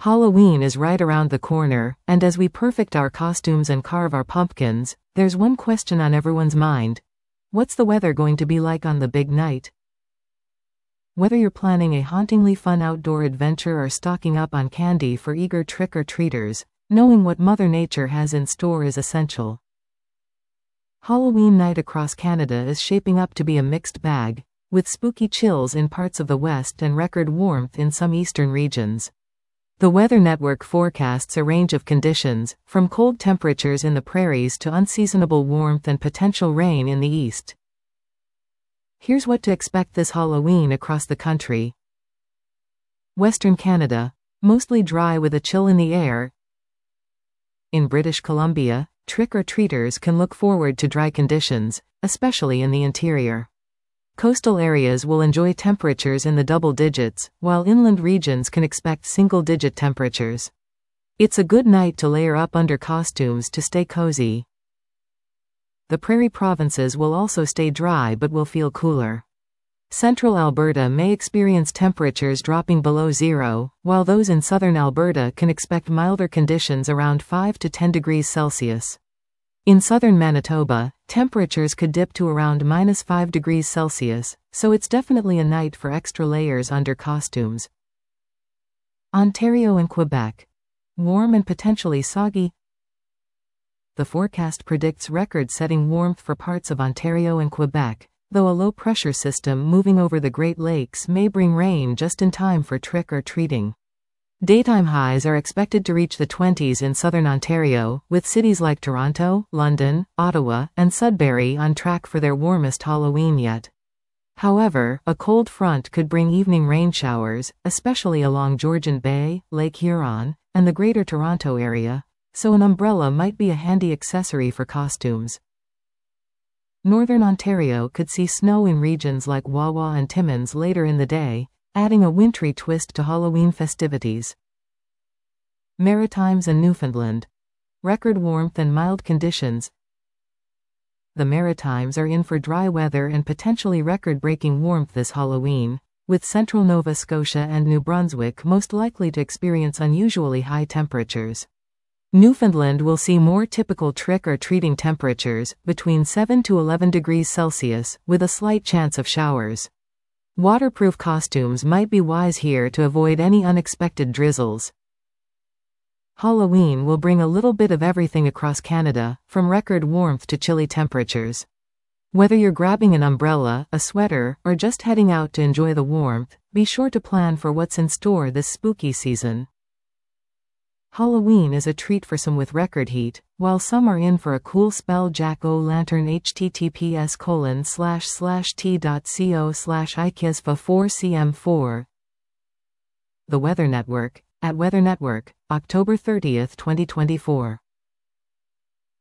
Halloween is right around the corner, and as we perfect our costumes and carve our pumpkins, there's one question on everyone's mind. What's the weather going to be like on the big night? Whether you're planning a hauntingly fun outdoor adventure or stocking up on candy for eager trick-or-treaters, knowing what Mother Nature has in store is essential. Halloween night across Canada is shaping up to be a mixed bag, with spooky chills in parts of the west and record warmth in some eastern regions. The Weather Network forecasts a range of conditions, from cold temperatures in the prairies to unseasonable warmth and potential rain in the east. Here's what to expect this Halloween across the country. Western Canada, mostly dry with a chill in the air. In British Columbia, trick-or-treaters can look forward to dry conditions, especially in the interior. Coastal areas will enjoy temperatures in the double digits, while inland regions can expect single-digit temperatures. It's a good night to layer up under costumes to stay cozy. The prairie provinces will also stay dry but will feel cooler. Central Alberta may experience temperatures dropping below zero, while those in southern Alberta can expect milder conditions around 5 to 10 degrees Celsius. In southern Manitoba, temperatures could dip to around -5 degrees Celsius, so it's definitely a night for extra layers under costumes. Ontario and Quebec. Warm and potentially soggy. The forecast predicts record-setting warmth for parts of Ontario and Quebec, though a low-pressure system moving over the Great Lakes may bring rain just in time for trick-or-treating. Daytime highs are expected to reach the 20s in southern Ontario, with cities like Toronto, London, Ottawa, and Sudbury on track for their warmest Halloween yet. However, a cold front could bring evening rain showers, especially along Georgian Bay, Lake Huron, and the Greater Toronto area, so an umbrella might be a handy accessory for costumes. Northern Ontario could see snow in regions like Wawa and Timmins later in the day, adding a wintry twist to Halloween festivities. Maritimes and Newfoundland. Record warmth and mild conditions. The Maritimes are in for dry weather and potentially record-breaking warmth this Halloween, with central Nova Scotia and New Brunswick most likely to experience unusually high temperatures. Newfoundland will see more typical trick-or-treating temperatures, between 7 to 11 degrees Celsius, with a slight chance of showers. Waterproof costumes might be wise here to avoid any unexpected drizzles. Halloween will bring a little bit of everything across Canada, from record warmth to chilly temperatures. Whether you're grabbing an umbrella, a sweater, or just heading out to enjoy the warmth, be sure to plan for what's in store this spooky season. Halloween is a treat for some with record heat, while some are in for a cool spell. Jack-o'-lantern https://t.co/ikisfa4cm4. The Weather Network, at Weather Network, October 30, 2024.